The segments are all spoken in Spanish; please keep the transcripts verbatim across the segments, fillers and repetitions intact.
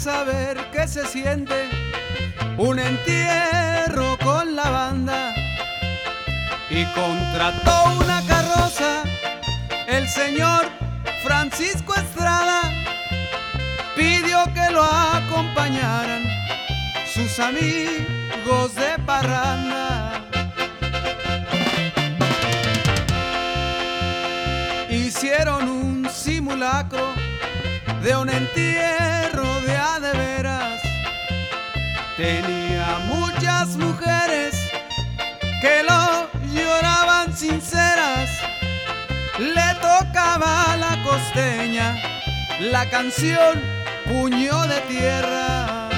saber qué se siente un entierro con la banda, y contrató una carroza el señor Francisco Estrada. Pidió que lo acompañaran sus amigos de parranda. Hicieron un simulacro de un entierro de a de veras. Tenía muchas mujeres que lo lloraban sinceras. Le tocaba la costeña, la canción Puño de Tierra.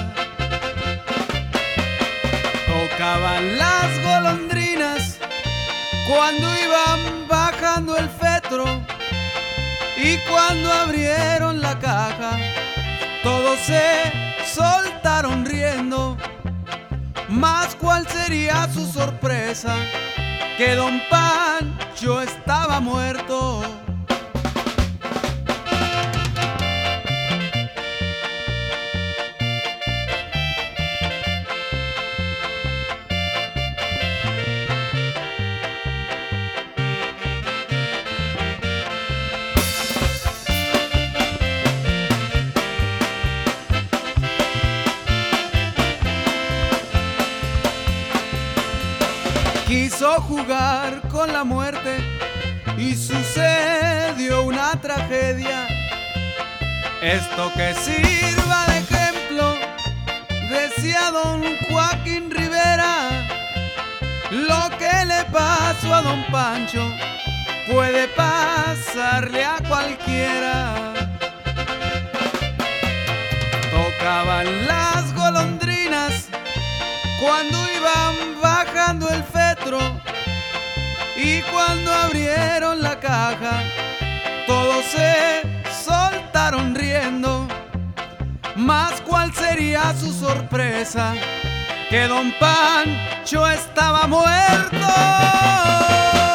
Tocaban las golondrinas cuando iban bajando el fetro, y cuando abrieron la caja todos se soltaron riendo. Mas cuál sería su sorpresa, que don Pancho estaba muerto. Quiso jugar con la muerte y sucedió una tragedia. Esto que sirva de ejemplo, decía don Joaquín Rivera. Lo que le pasó a don Pancho puede pasarle a cualquiera. Tocaban las golondrinas cuando iban bajando el fetro, y cuando abrieron la caja todos se soltaron riendo. Mas cuál sería su sorpresa, que don Pancho estaba muerto.